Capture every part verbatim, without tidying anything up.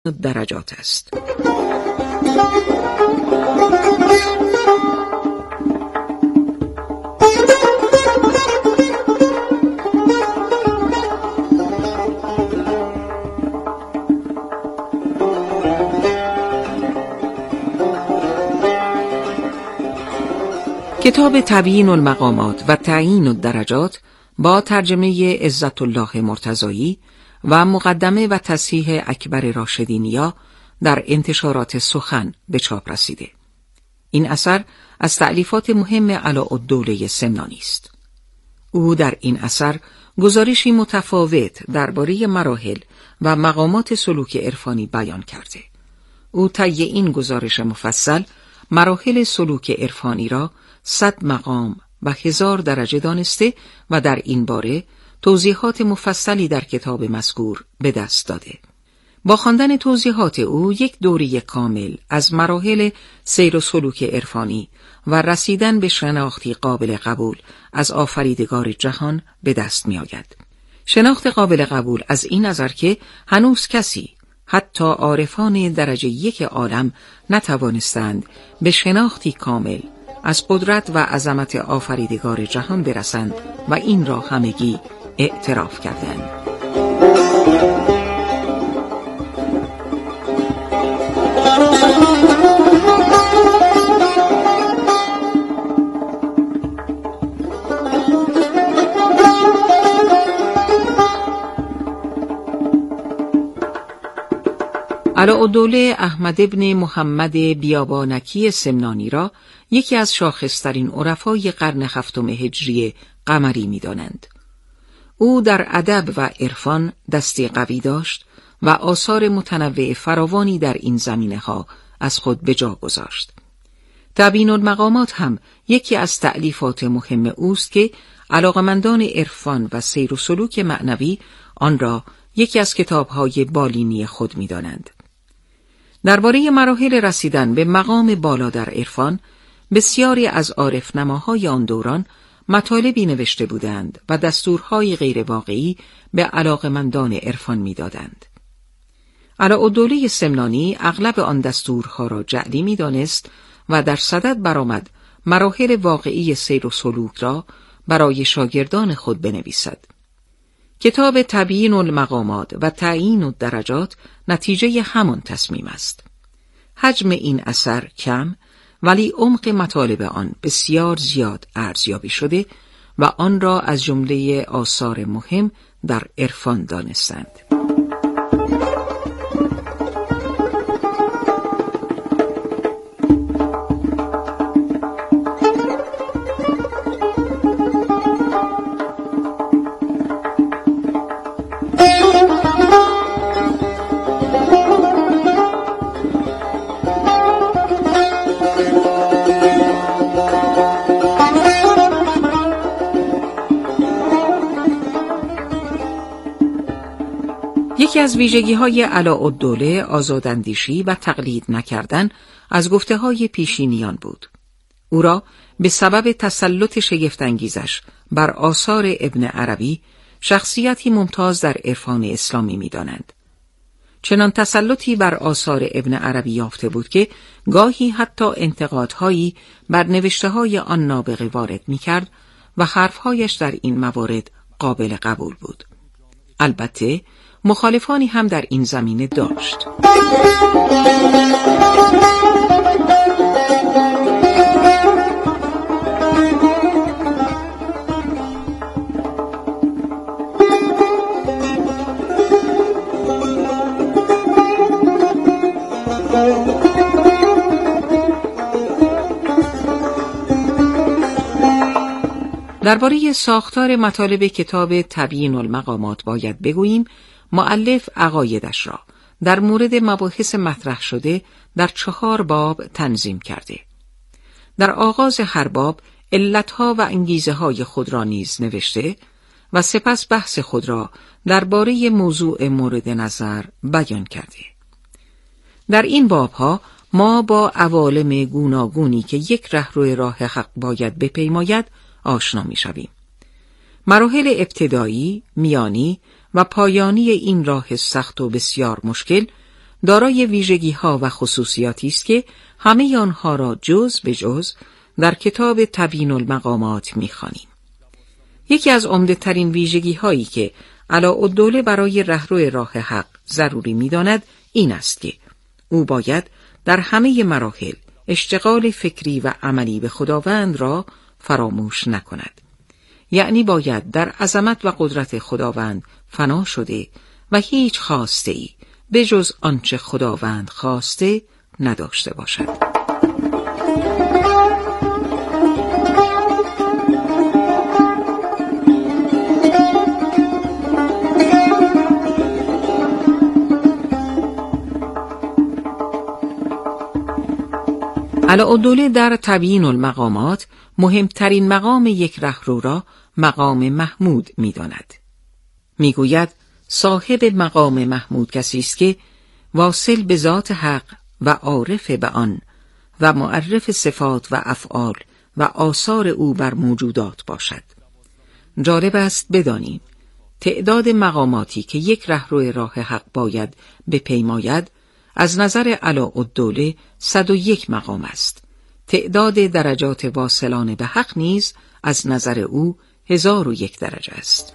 درجات است. کتاب تبیین المقامات و تعیین الدرجات با ترجمه عزت الله مرتضایی و مقدمه و تصحیح اکبر راشدینیا در انتشارات سخن به چاپ رسیده. این اثر از تألیفات مهم علاءالدوله سمنانی است. او در این اثر گزارشی متفاوت درباره مراحل و مقامات سلوک عرفانی بیان کرده. او طی این گزارش مفصل مراحل سلوک عرفانی را صد مقام و هزار درجه دانسته و در این باره توضیحات مفصلی در کتاب مذکور به دست داده. با خواندن توضیحات او یک دوره کامل از مراحل سیر و سلوک عرفانی و رسیدن به شناختی قابل قبول از آفریدگار جهان به دست می آید. شناخت قابل قبول از این نظر که هنوز کسی، حتی عارفان درجه یک عالم، نتوانستند به شناختی کامل از قدرت و عظمت آفریدگار جهان برسند و این را همگی اعتراف کردند. علاءالدوله احمد ابن محمد بیابانکی سمنانی را یکی از شاخصترین عرفای قرن هفتم هجری قمری می‌دانند. او در ادب و عرفان دستی قوی داشت و آثار متنوع فراوانی در این زمینه‌ها از خود به جا گذاشت. تبیین المقامات هم یکی از تألیفات مهم اوست که علاقمندان عرفان و سیر و سلوک معنوی آن را یکی از کتاب‌های بالینی خود می‌دانند. درباره مراحل رسیدن به مقام بالا در عرفان بسیاری از عارفنماهای آن دوران مطالبی نوشته بودند و دستورهای غیر واقعی به علاقمندان عرفان می‌دادند. علاءالدوله سمنانی اغلب آن دستورها را جعلی می‌دانست و در صدد برآمد مراحل واقعی سیر و سلوک را برای شاگردان خود بنویسد. کتاب تبیین المقامات و تعیین الدرجات نتیجه همان تصمیم است. حجم این اثر کم ولی عمق مطالب آن بسیار زیاد ارزیابی شده و آن را از جمله آثار مهم در عرفان دانستند. یکی از ویژگی‌های علاءالدوله آزاداندیشی و تقلید نکردن از گفته‌های پیشینیان بود. او را به سبب تسلط شگفت‌انگیزش بر آثار ابن عربی شخصیتی ممتاز در عرفان اسلامی می‌دانند. چنان تسلطی بر آثار ابن عربی یافته بود که گاهی حتی انتقادهایی بر نوشته‌های آن نابغه وارد می‌کرد و حرف‌هایش در این موارد قابل قبول بود. البته مخالفانی هم در این زمینه داشت. درباره ساختار مطالب کتاب تبیین المقامات باید بگوییم مؤلف عقایدش را در مورد مباحث مطرح شده در چهار باب تنظیم کرده. در آغاز هر باب علتها و انگیزه‌های خود را نیز نوشته و سپس بحث خود را درباره موضوع مورد نظر بیان کرده. در این بابها ما با عوالم گوناگونی که یک رهرو راه حق باید بپیماید آشنا می‌شویم. مراحل ابتدایی، میانی و پایانی این راه سخت و بسیار مشکل دارای ویژگی‌ها و خصوصیاتی است که همه آنها را جز به جز در کتاب تبیین المقامات می‌خوانیم. یکی از عمده‌ترین ویژگی‌هایی که علاءالدوله برای رهرو راه حق ضروری می‌داند این است که او باید در همه مراحل اشتغال فکری و عملی به خداوند را فراموش نکند. یعنی باید در عظمت و قدرت خداوند فنا شده و هیچ خواسته ای به جز آنچه خداوند خواسته نداشته باشد. علاءالدوله در تبیین المقامات مهمترین مقام یک رهرو را مقام محمود می‌داند. می‌گوید صاحب مقام محمود کسی است که واصل به ذات حق و عارف به آن و معرف صفات و افعال و آثار او بر موجودات باشد. جالب است بدانیم تعداد مقاماتی که یک رهرو راه حق باید بپیماید از نظر علاءالدوله صد و یک مقام است. تعداد درجات واصلان به حق نیز از نظر او هزار و یک درجه است.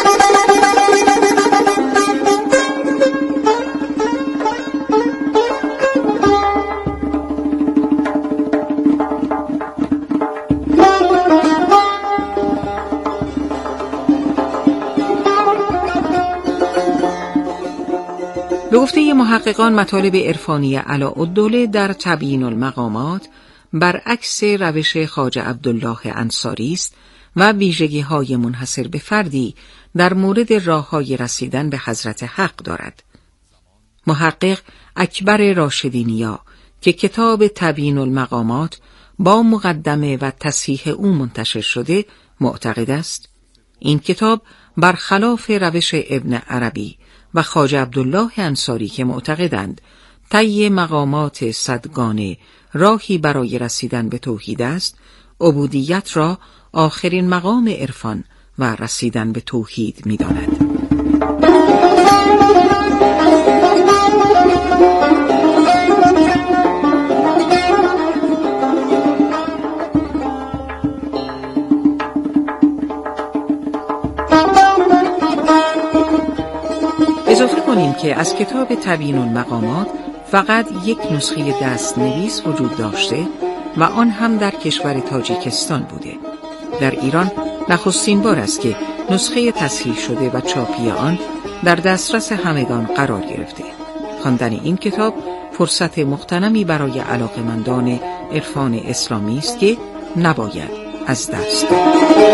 به گفته محققان مطالب عرفانی علاءالدوله در تبیین المقامات برعکس روش خواجه عبدالله انصاری است و ویژگی‌های منحصر به فردی در مورد راه‌های رسیدن به حضرت حق دارد. محقق اکبر راشدینیا که کتاب تبیین المقامات با مقدمه و تصحیح او منتشر شده معتقد است این کتاب برخلاف روش ابن عربی و خواجه عبدالله انصاری که معتقدند طی مقامات صدگانه راهی برای رسیدن به توحید است، عبودیت را آخرین مقام عرفان و رسیدن به توحید می‌داند. اضافه کنیم که از کتاب تبیین المقامات فقط یک نسخه دست نویس وجود داشته و آن هم در کشور تاجیکستان بوده. در ایران نخستین بار است که نسخه تصحیح شده و چاپی آن در دسترس همگان قرار گرفته. خواندن این کتاب فرصت مغتنمی برای علاقه‌مندان عرفان اسلامی است که نباید از دست داد.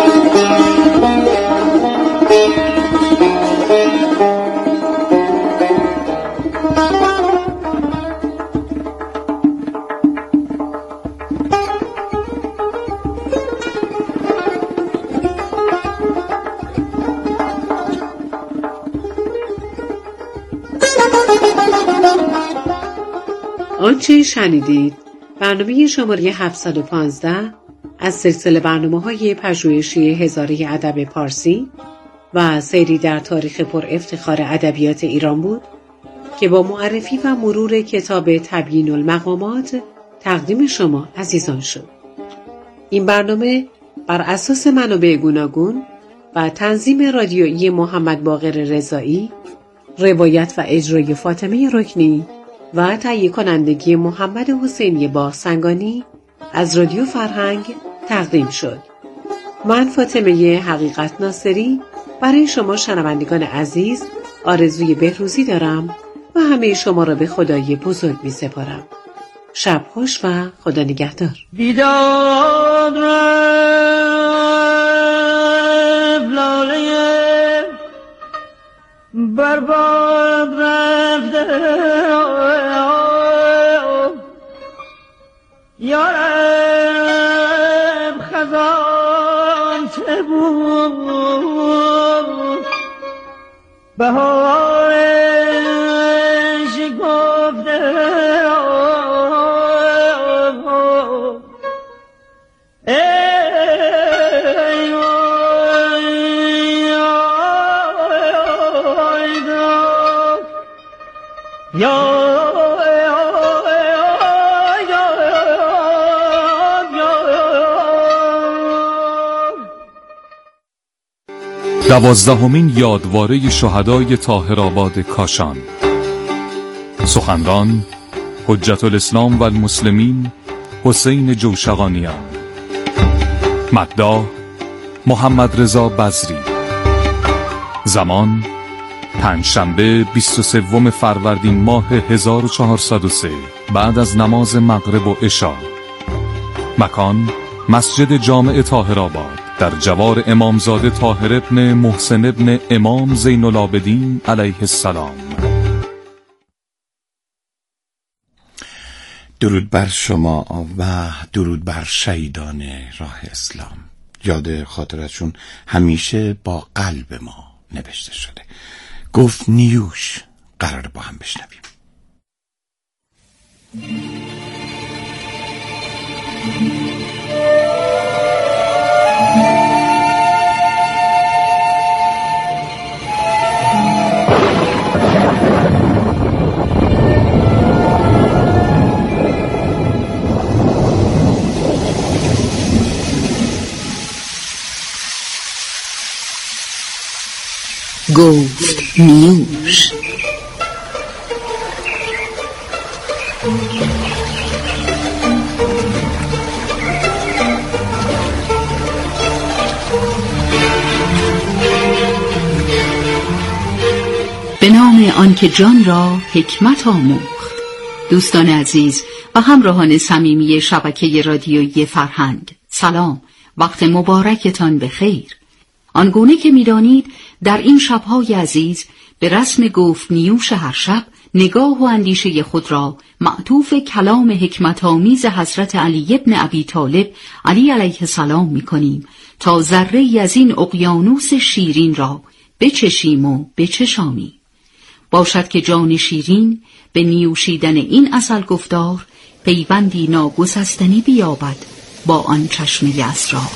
آنچه شنیدید برنامه شماره هفتصد و پانزده از سلسله برنامه‌های پژوهشی هزاره ادب پارسی و سیری در تاریخ پر افتخار ادبیات ایران بود که با معرفی و مرور کتاب تبیین المقامات تقدیم شما عزیزان شد. این برنامه بر اساس منابع گوناگون و تنظیم رادیویی محمد باقر رضایی، روایت و اجرای فاطمه رکنی و تهیه کنندگی محمد حسینی باغسنگانی از رادیو فرهنگ تقدیم شد. من فاطمه حقیقت ناصری برای شما شنوندگان عزیز آرزوی بهروزی دارم و همه شما را به خدای بزرگ می سپارم. شب خوش و خدا نگهدار. بیداد رفت لاله برباد رفته یارم خزان چه بود بهارش گفته ای وای یا دوازدهمین یادواره شهدای طاهرآباد کاشان. سخنران حجت الاسلام و المسلمین حسین جوشقانیان. مداح محمد رضا بزری. زمان پنجشنبه بیست و سوم فروردین ماه هزار و چهارصد و سه بعد از نماز مغرب و عشا. مکان مسجد جامع طاهرآباد در جوار امامزاده طاهر ابن محسن ابن امام زین العابدین علیه السلام. درود بر شما و درود بر شهیدان راه اسلام. یاد خاطرشون همیشه با قلب ما نوشته شده. گفت نیوش قرار با هم بشنویم. گفت نیوش. به نام آنکه جان را حکمت آموخت. دوستان عزیز و همراهان صمیمی شبکه رادیویی فرهنگ، سلام، وقت مبارکتان بخیر. آنگونه که می‌دانید در این شب‌های عزیز به رسم گفت نیوش هر شب نگاه و اندیشه خود را معطوف کلام حکمت‌آمیز حضرت علی ابن ابی طالب علی علیه السلام می‌کنیم تا ذره‌ای از این اقیانوس شیرین را بچشیم و بچشانیم. باشد که جان شیرین به نیوشیدن این عسل گفتار پیوندی ناگسستنی بیابد با آن چشمه اسرار.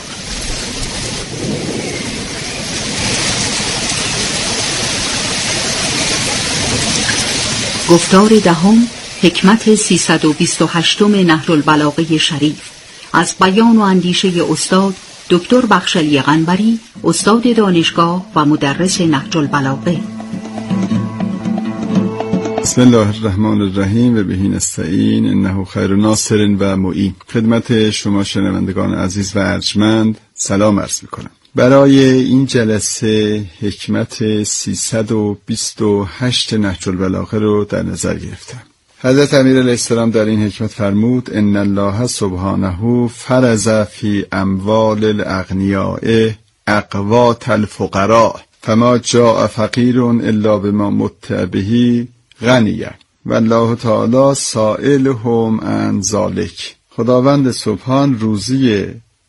گفتار دهم، حکمت سیصد و بیست و هشتم نهج البلاغه شریف، از بیان و اندیشه استاد دکتر بخشلی قنبری، استاد دانشگاه و مدرس نهج البلاغه. بسم الله الرحمن الرحیم و بهی نستعین انه خیر ناصر و معین. خدمت شما شنوندگان عزیز و ارجمند سلام عرض میکنم. برای این جلسه حکمت سیصد و بیست و هشت نهج البلاغه رو در نظر گرفتم. حضرت امیر علیه السلام در این حکمت فرمود ان الله سبحانه فرض فی اموال الاغنیاء اقوات الفقراء فما جاء فقیر الا بما متع به غنیه والله تعالی سائلهم عن ذلک. خداوند سبحان روزی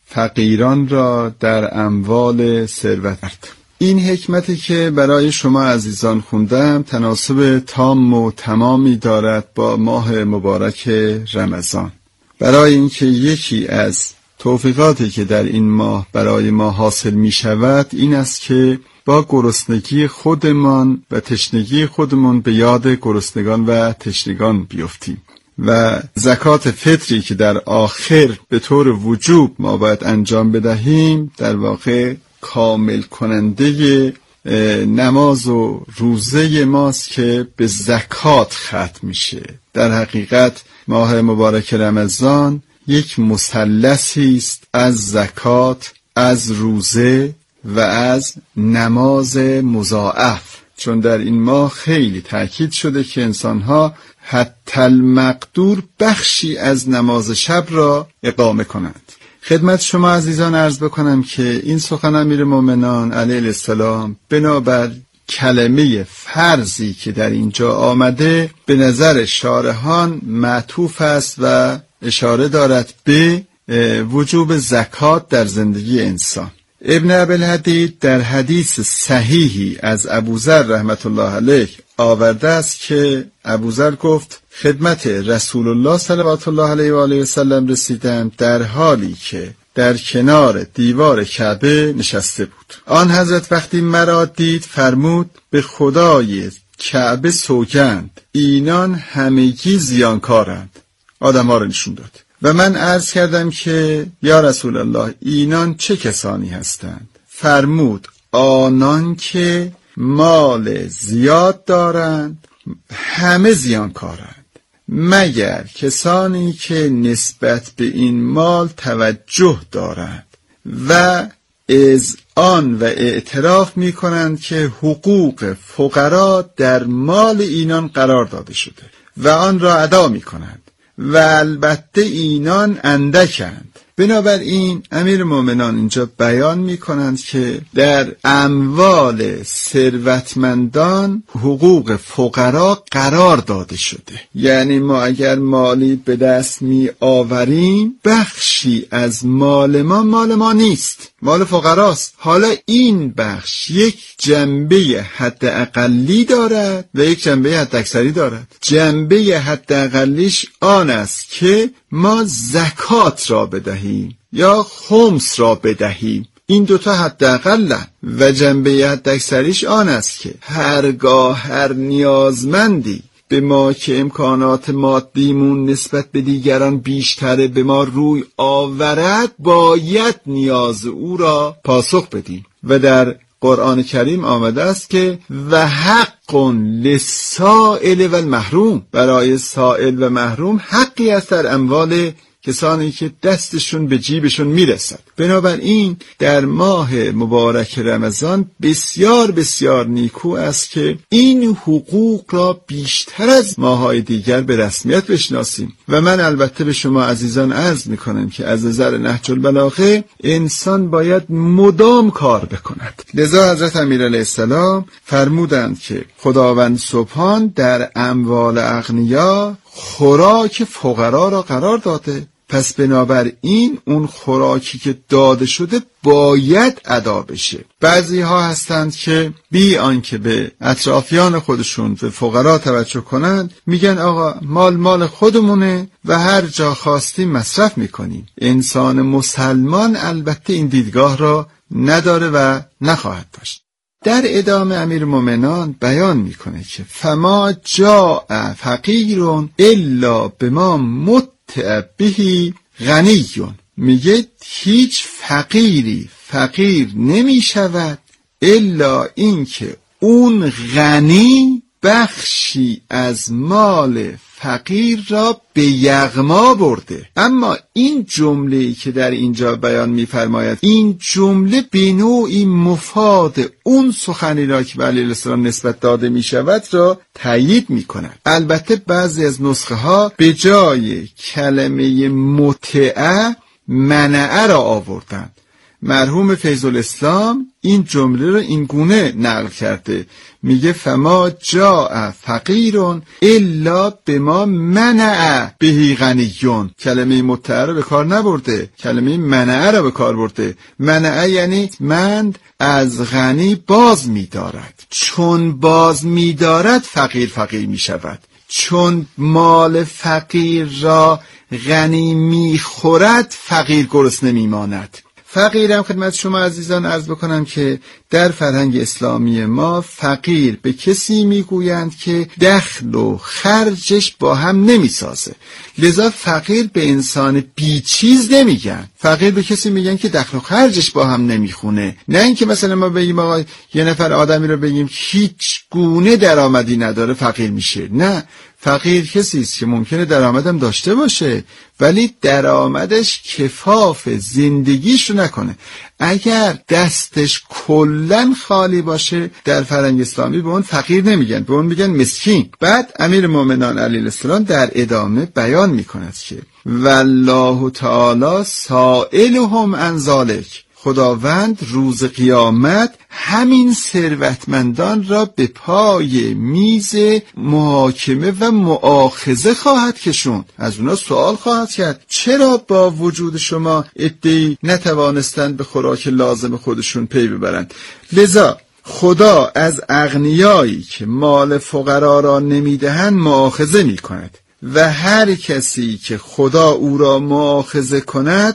فقیران را در اموال ثروت کرد. این حکمتی که برای شما عزیزان خوندم تناسب تام و تمامی دارد با ماه مبارک رمضان. برای اینکه یکی از توفیقاتی که در این ماه برای ما حاصل می شود این است که با گرسنگی خودمان و تشنگی خودمان به یاد گرسنگان و تشنگان بیفتیم و زکات فطری که در آخر به طور وجوب ما باید انجام بدهیم در واقع کامل کننده نماز و روزه ماست که به زکات ختم میشه. در حقیقت ماه مبارک رمضان یک مثلثی است از زکات، از روزه و از نماز مضاعف، چون در این ماه خیلی تأکید شده که انسانها حتی المقدور بخشی از نماز شب را اقامه کنند. خدمت شما عزیزان عرض بکنم که این سخن امیر مومنان علیه السلام بنابر کلمه فرضی که در اینجا آمده به نظر شارحان معطوف است و اشاره دارد به وجوب زکات در زندگی انسان. ابن ابوالحدید در حدیث صحیحی از ابوذر رحمت الله علیه آورده است که ابوذر گفت خدمت رسول الله صلوات الله علیه و آله و سلم رسیدم در حالی که در کنار دیوار کعبه نشسته بود. آن حضرت وقتی مرا دید فرمود به خدای کعبه سوگند اینان همگی زیانکارند. آدم ها را نشون داد و من عرض کردم که یا رسول الله اینان چه کسانی هستند؟ فرمود آنان که مال زیاد دارند همه زیانکارند، مگر کسانی که نسبت به این مال توجه دارند و اذعان و اعتراف می کنند که حقوق فقرا در مال اینان قرار داده شده و آن را ادا می کنند و البته اینان اندکند. بنابراین امیر مومنان اینجا بیان می کنند که در اموال ثروتمندان حقوق فقرا قرار داده شده. یعنی ما اگر مالی به دست می آوریم، بخشی از مال ما مال ما نیست، مال فقراست. حالا این بخش یک جنبه حد اقلی دارد و یک جنبه حد اکثری دارد. جنبه حد اقلیش آن است که ما زکات را بدهیم یا خمس را بدهیم، این دوتا حد اقلن. و جنبه حد اکثریش آن است که هرگاه هر نیازمندی به ما که امکانات مادیمون نسبت به دیگران بیشتره به ما روی آورد، باید نیاز او را پاسخ بدیم. و در قرآن کریم آمده است که و حق للسائل و المحروم، برای سائل و محروم حقی است در اموال کسانی که دستشون به جیبشون میرسد. بنابراین در ماه مبارک رمضان بسیار بسیار نیکو است که این حقوق را بیشتر از ماه‌های دیگر به رسمیت بشناسیم. و من البته به شما عزیزان عرض میکنم که از نظر نهج البلاغه انسان باید مدام کار بکند. لذا حضرت امیرعلیه السلام فرمودند که خداوند سبحان در اموال اغنیا خوراک فقرا را قرار داده، پس بنابراین اون خوراکی که داده شده باید ادا بشه. بعضی ها هستند که بی آنکه به اطرافیان خودشون به فقرا توجه کنند میگن آقا مال مال خودمونه و هر جا خواستیم مصرف میکنیم. انسان مسلمان البته این دیدگاه را نداره و نخواهد داشت. در ادامه امیر مومنان بیان میکنه که فما جاء فقیر الا بما متع به غنی، میگه هیچ فقیری فقیر نمی شود الا اینکه اون غنی بخشی از مال فقیر را به یغما برده. اما این جمله‌ای که در اینجا بیان می‌فرماید، این جمله به نوعی مفاد اون سخنی را که به علیه السلام نسبت داده می‌شود را تایید می‌کند. البته بعضی از نسخه ها به جای کلمه متع منع را آوردند. مرحوم فیض الاسلام این جمله رو این گونه نقل کرده، میگه فما جاء فقیر الا بما منع به غنیون. کلمه متع رو به کار نبرده، کلمه منع رو به کار برده. منع یعنی مند از غنی باز می‌دارد، چون باز می‌دارد فقیر فقیر می‌شود، چون مال فقیر را غنی می‌خورد فقیر گرسنه می‌ماند. فقیرم خدمت شما عزیزان عرض بکنم که در فرهنگ اسلامی ما فقیر به کسی میگویند که دخل و خرجش با هم نمیسازه. لذا فقیر به انسان بیچیز نمیگن، فقیر به کسی میگن که دخل و خرجش با هم نمیخونه. نه اینکه مثلا ما بگیم آقا یه نفر آدمی رو بگیم هیچ گونه درآمدی نداره فقیر میشه. نه، فقیر کسی است که ممکنه درآمدم داشته باشه ولی درآمدش کفاف زندگیش رو نکنه. اگر دستش کلن خالی باشه در فرهنگ اسلامی به اون فقیر نمیگن، به اون میگن مسکین. بعد امیر مومنان علیه السلام در ادامه بیان میکند که والله تعالی سائلهم عن ذلک، خداوند روز قیامت همین ثروتمندان را به پای میز محاکمه و مؤاخذه خواهد کشوند، از اونا سوال خواهد کرد چرا با وجود شما عده‌ای نتوانستند به خوراک لازم خودشون پی ببرند. لذا خدا از اغنیایی که مال فقرا را نمیدهند مؤاخذه میکند و هر کسی که خدا او را مؤاخذه کند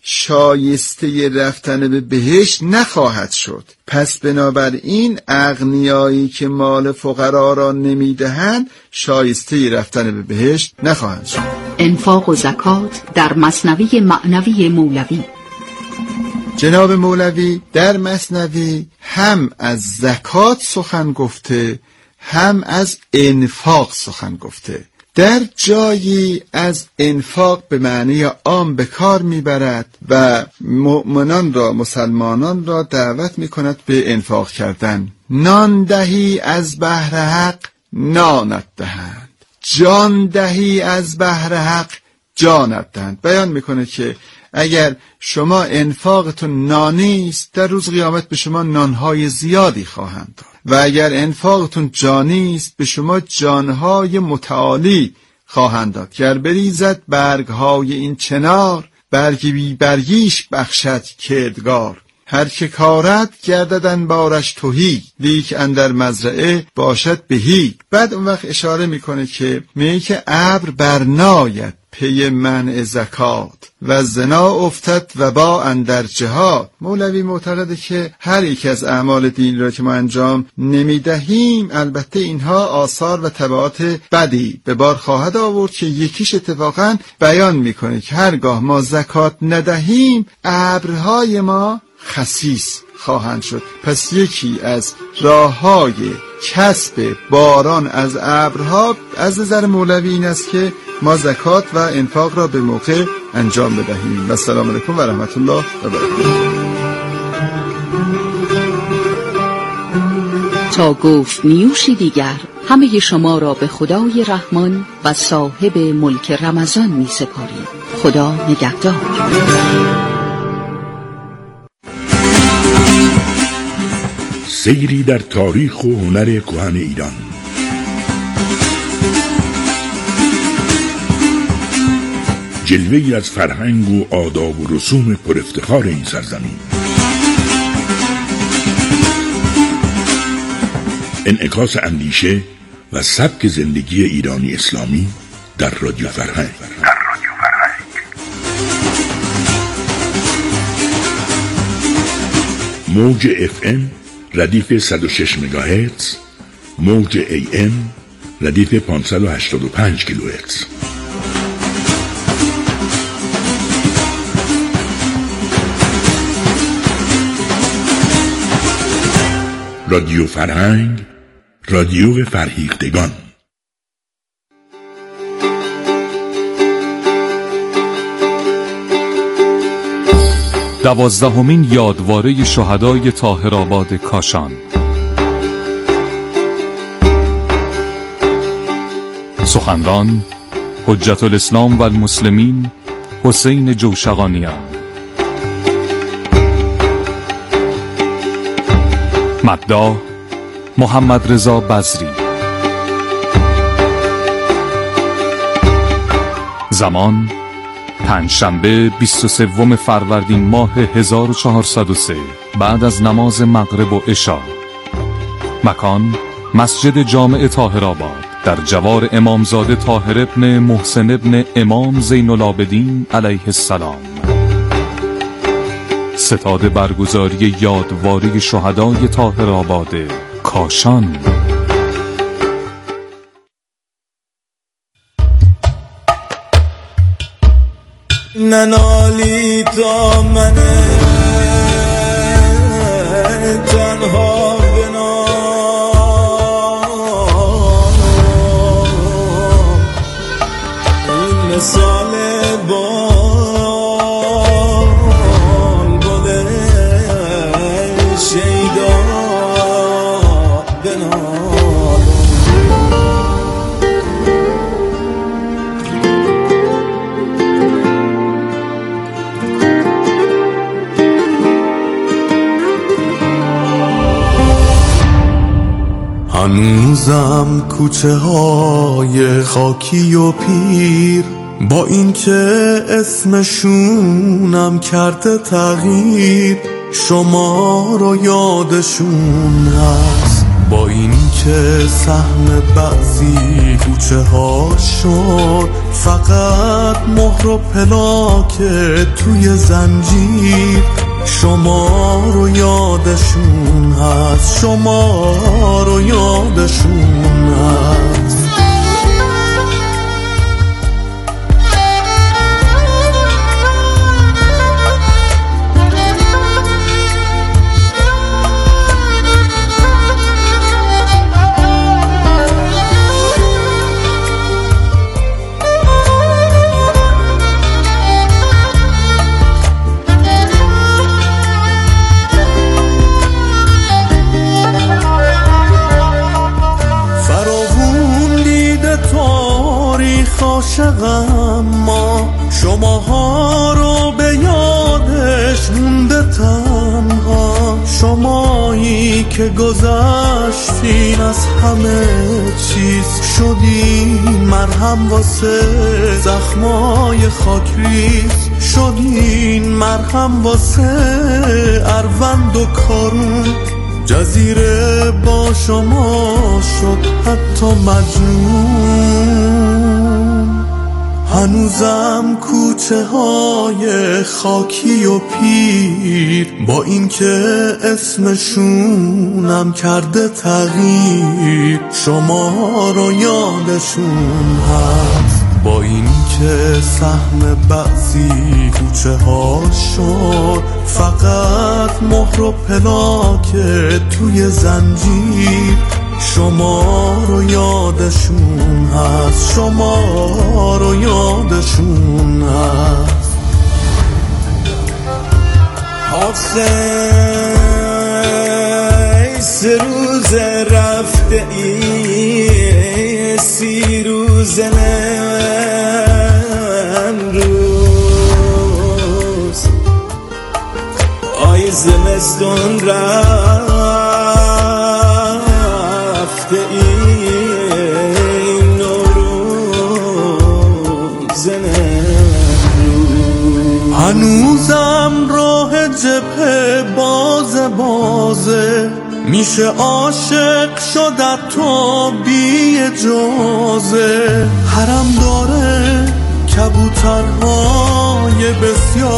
شایسته رفتن به بهشت نخواهد شد. پس بنابراین اغنیایی که مال فقرا را نمیدهند شایسته رفتن به بهشت نخواهند شد. انفاق و زکات در مثنوی معنوی مولوی. جناب مولوی در مثنوی هم از زکات سخن گفته، هم از انفاق سخن گفته. در جایی از انفاق به معنی عام به کار میبرد و مؤمنان را، مسلمانان را دعوت میکند به انفاق کردن. نان دهی از بهر حق نانت دهند، جان دهی از بهر حق جانت دهند. بیان میکنه که اگر شما انفاقتون نانی است، در روز قیامت به شما نانهای زیادی خواهند داد، و اگر انفاقتون جانی است، به شما جانهای متعالی خواهند داد. گر بریزد برگهای این چنار، برگی بی برگیش بخشد کردگار. هر که کارد گرددن بارش تهی، لیک اندر مزرعه باشد بهی. بعد اون وقت اشاره میکنه که میگه که ابر برناید پی منع زکات و زنا افتد و با اندر جهاد. مولوی معتقده که هر یک از اعمال دین را که ما انجام نمیدهیم، البته اینها آثار و تبعات بدی به بار خواهد آورد که یکیش اتفاقا بیان میکنه که هرگاه ما زکات ندهیم، ابرهای ما خسیس خواهند شد. پس یکی از راه‌های کسب باران از ابرها از نظر مولوی این است که ما زکات و انفاق را به موقع انجام بدهیم. و السلام علیکم و رحمت الله و برکاته. تا گفت نیوشی دیگر، همه شما را به خدای رحمان و صاحب ملک رمضان می سپاریم. خدا نگهدار. سیری در تاریخ و هنر کهن ایران. جلوه‌ای از فرهنگ و آداب و رسوم پر افتخار این سرزمین. انعکاس اندیشه و سبک زندگی ایرانی اسلامی در رادیو فرهنگ. موج اف ام ردیف صد و شش مگاهرتز، موج ای ام ردیف پانصد و هشتاد و پنج کیلوهرتز. رادیو فرهنگ، رادیو فرهیختگان. دوازدهمین یادواره شهدای طاهرآباد کاشان. سخنران حجت الاسلام و المسلمین حسین جوشقانیان. مداح محمد رضا بزری. زمان پنجشنبه بیست و سوم فروردین ماه هزار و چهارصد و سه بعد از نماز مغرب و عشا. مکان مسجد جامع طاهرآباد در جوار امامزاده طاهر ابن محسن ابن امام زین العابدین علیه السلام. ستاد برگزاری یادواره شهدای طاهرآباد کاشان. ننالی تا من تنها بنام، این مثال بال بال شیدا بنام. هنوزم کوچه های خاکی و پیر، با این که اسمشونم کرده تغییر، شما رو یادشون هست. با این که سهم بعضی کوچه ها شد فقط مهر و پلاک توی زنجیر، شما رو یادشون هست، شما رو یادشون هست. عاشقم ما شماها رو به یادش مونده تنها، شمایی که گذشتین از همه چیز، شدین مرهم واسه زخمای خاکریز، شدین مرهم واسه اروند و کارون، جزیره با شما شد حتی مجنون. هنوزم کوچه های خاکی و پیر با اینکه اسمشونم کرده تغییر، شما رو یادشون هست، با اینکه سهم بعضی کوچه ها شد فقط مهر و پلاکه توی زنجیر، شما رو یادشون هست، شما رو یادشون هست. حافظ سه روز رفته ای، سی روز امروز، آی زمستون رفته ای، نوروز امروز. هنوزم راه جبهه بازه بازه، میشه عاشق شد تو بی اجازه، حرم داره کبوترهای بسیار